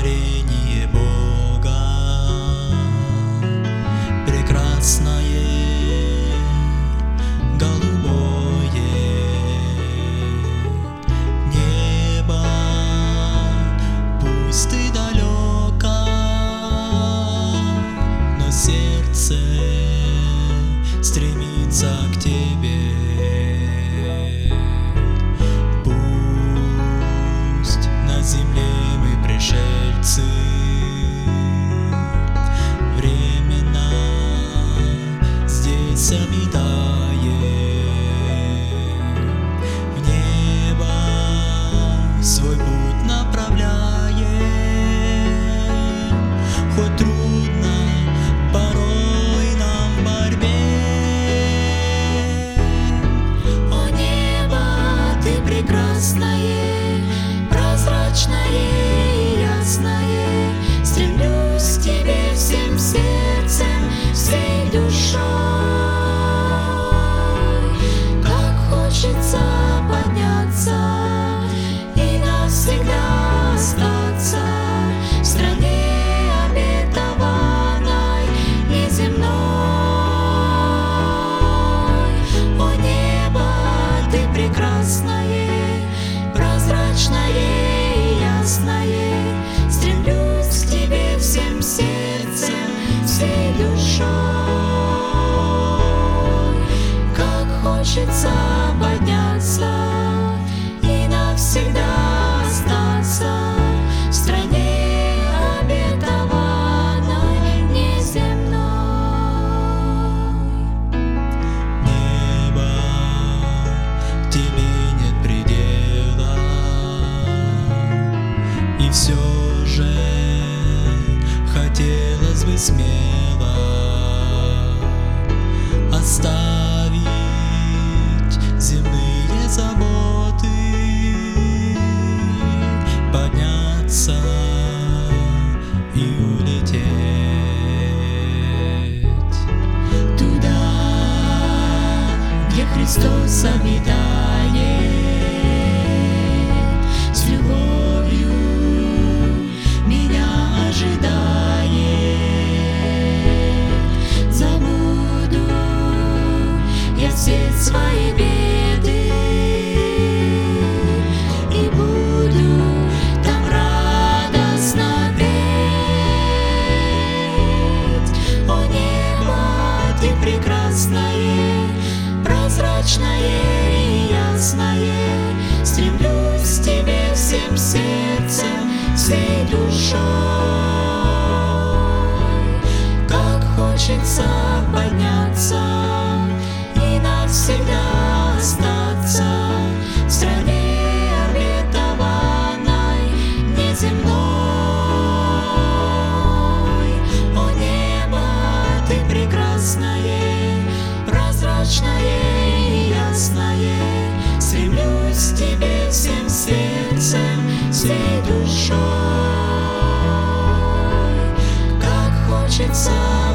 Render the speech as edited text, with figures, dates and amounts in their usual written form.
творение Бога, прекрасное, голубое небо, пусть ты далеко, но сердце стремится к тебе. Пусть на земле мы пришельцы, временно здесь обитаем, в небо свой путь направляем, хоть трудно порой нам в борьбе. О небо, ты прекрасное, прозрачное и ясное, стремлюсь к тебе всем сердцем, всей душой. Как хочется подняться и навсегда остаться в стране обетованной неземной. О небо, ты прекрасное, прозрачное и ясное, стремлюсь к тебе всем сердцем, всей душой. Как хочется подняться и навсегда остаться в стране обетованной неземной. Небо, тебе нет предела, и все же хотелось бы смело оставить земные заботы, подняться и улететь Туда, где Христос обитает, с любовью меня ожидает. Забуду я все свои беды и буду там радостно петь. О небо, ты прекрасное, прозрачное и ясное, стремлюсь к тебе всем сердцем, всей душой. Как хочется подняться и навсегда остаться в стране обетованной неземной. О небо, ты прекрасное, прозрачное и ясное, стремлюсь к тебе всем сердцем, всей душой. Как хочется